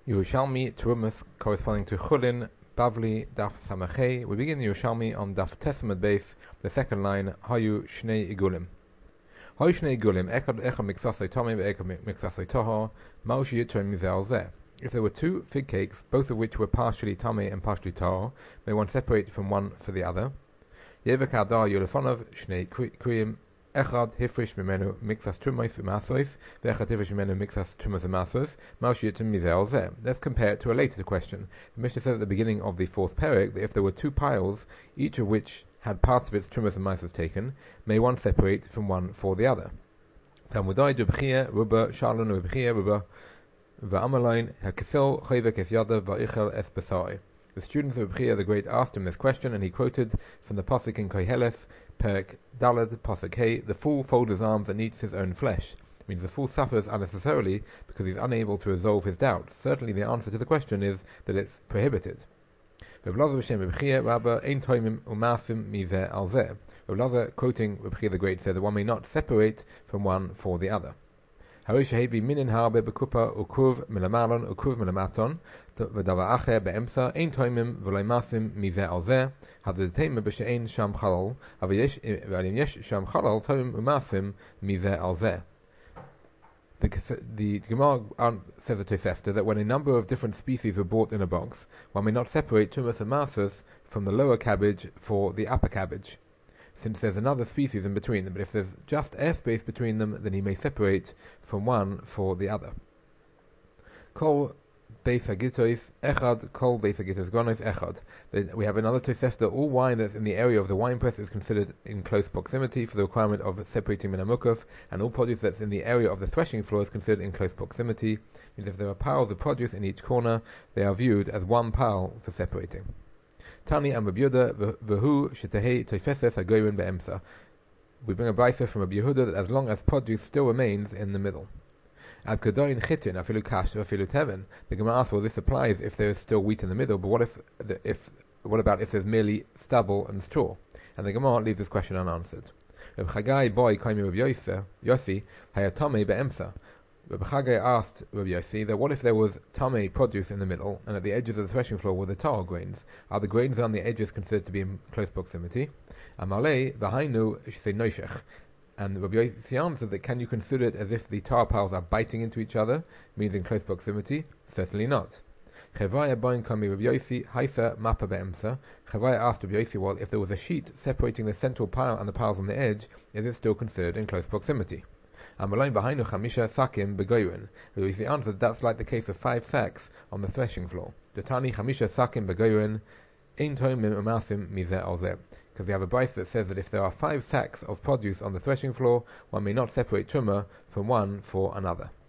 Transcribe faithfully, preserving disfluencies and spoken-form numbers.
Yerushalmi Terumas corresponding to Chulin, Bavli, Daf Samachay. We begin Yerushalmi on Daf Tesmad base, the second line, Hayu Shnei Igulim. Hayu Shnei Igulim, Echad Echad Miksasoy Tomei Ve'echad Miksasoy Toho, Maushi Yitzrim Mizel Zeh. If there were two fig cakes, both of which were partially Tomei and partially Toho, may one separate from one for the other. Yevek Adar Yulefonov Shnei Kriyim, Echad Hifrish Mimenu Mixas Trumos Umasos, Ve'echad Hifrish Mimenu Mixas Trumos Umasos, Maushi Yitzrim Mizel Zeh. Let's compare it to a later question. The Mishnah says at the beginning of the fourth parak that if there were two piles, each of which had parts of its Trumos and Masos taken, may one separate from one for the other. Talmudai Dubchia Ruba Shalon Ubchia Ruba Va'amalain Hakisel Chayvek Es Yada Va'ichel Es Besai. The students of Ubchia the Great asked him this question, and he quoted from the pasuk in Koheles, Perek Dalad pasuk Hey, the fool folds his arms and eats his own flesh. It means the fool suffers unnecessarily because he is unable to resolve his doubts. Certainly the answer to the question is that it's prohibited. Rav Lazar, quoting Ubchia the Great, said that one may not separate from one for the other. Harishahevi minin harbe bekupa ukuv milamalon ukuv milamaton v'dava acher be'emsa ein toimim v'loy masim mizeh al zeh hadetema b'she'ein sham chalal avayesh v'alim yesh sham chalal toimim umasim mizeh al zeh. The, the Gemara says at Tosefta that when a number of different species are bought in a box, one may not separate Tumas and Masas from the lower cabbage for the upper cabbage, since there's another species in between them. But if there's just airspace between them, then he may separate from one for the other. Kol beis hagitois echad, kol beis hagitos gonos echad. We have another Tosefta. All wine that's in the area of the wine press is considered in close proximity for the requirement of separating min hamukaf, and all produce that's in the area of the threshing floor is considered in close proximity. Means if there are piles of produce in each corner, they are viewed as one pile for separating. Tani and Rabbi Yehuda v'hu shetehei toifeses hagoyin be'emsa. We bring a brayso from Rabbi Yehuda that as long as produce still remains in the middle. Ad kadoin chitin afilu kash afilu teven. The Gemara asks, well, this applies if there is still wheat in the middle, but what if the, if what about if there's merely stubble and straw? And the Gemara leaves this question unanswered. Rabbi Chagai boy kaimi Rabbi Yossi hayatame be'emsa. Rabbi Chagai asked Rabbi Yossi that what if there was tamei produce in the middle, and at the edges of the threshing floor were the tar grains? Are the grains on the edges considered to be in close proximity? Amalei v'hainu she say noishech. And Rabbi Yossi answered that can you consider it as if the tar piles are biting into each other, means in close proximity? Certainly not. Chevaya boin kami Rabbi Yossi haisa mapa be'emsa. Chevaya asked Rabbi Yossi, well, if there was a sheet separating the central pile and the piles on the edge, is it still considered in close proximity? Amalain v'hainu chamisha sakim begoyin. Rabbi Yossi answered that's like the case of five sacks on the threshing floor. Detani chamisha sakim begoyin ein toimim umasim mizeh al zeh. Because we have a brayso that says that if there are five sacks of produce on the threshing floor, one may not separate truma from one for another.